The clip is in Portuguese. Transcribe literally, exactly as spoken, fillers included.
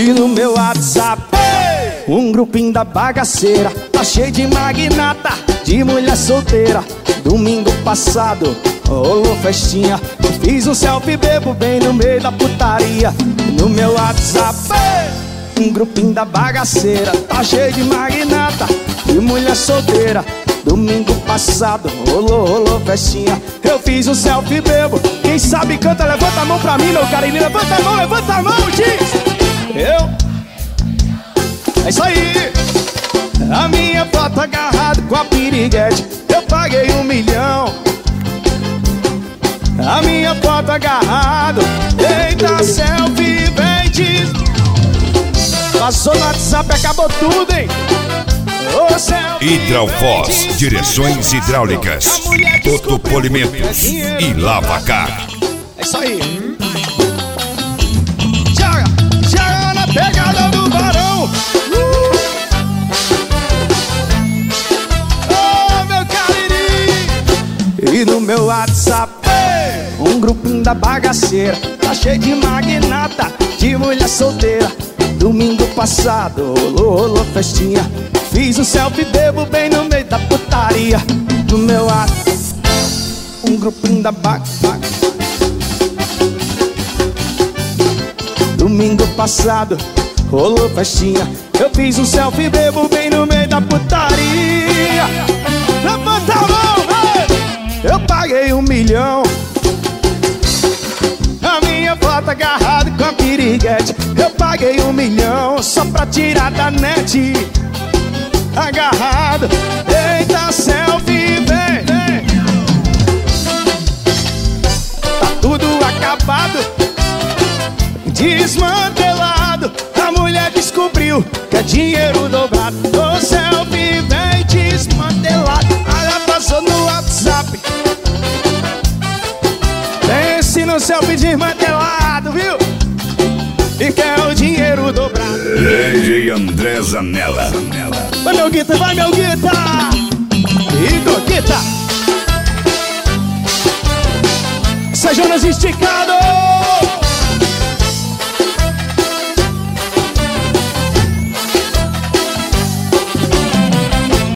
E no meu WhatsApp, um grupinho da bagaceira, tá cheio de magnata, de mulher solteira. Domingo passado rolou festinha, fiz um selfie bebo bem no meio da putaria. No meu WhatsApp, um grupinho da bagaceira, tá cheio de magnata, de mulher solteira. Domingo passado rolou, rolou festinha, eu fiz um selfie bebo. Quem sabe canta, levanta a mão pra mim, meu carinho. Levanta a mão, levanta a mão, diz. Eu, é isso aí. A minha foto agarrado com a piriguete, eu paguei um milhão. A minha foto agarrado, eita selfie, vem diz. Passou no WhatsApp, acabou tudo, hein? Hidralfoz, direções hidráulicas, Toto Polimentos e Lava Car. É isso aí. Joga, joga na pegada do barão. uh! Oh, meu carinho. E no meu WhatsApp, um grupinho da bagaceira, tá cheio de magnata, de mulher solteira. Domingo passado rolou, rolou festinha, fiz um selfie bebo bem no meio da putaria. No meu WhatsApp, um grupinho da bagaceira. Domingo passado rolou festinha, eu fiz um selfie bebo bem no meio da putaria. Levanta a mão, hey! Eu paguei um milhão. A minha foto agarrada com a piriguete, eu paguei um milhão só pra tirar da net. Agarrado, eita selfie, vem, vem. Tá tudo acabado, desmantelado. A mulher descobriu que é dinheiro dobrado. O selfie vem desmantelado. Ela passou no WhatsApp, pense no selfie desmantelado, viu? E quer o dinheiro dobrado. D J André Zanella. Vai, meu guita, vai, meu guita. Igor Guita. Sejonas esticado.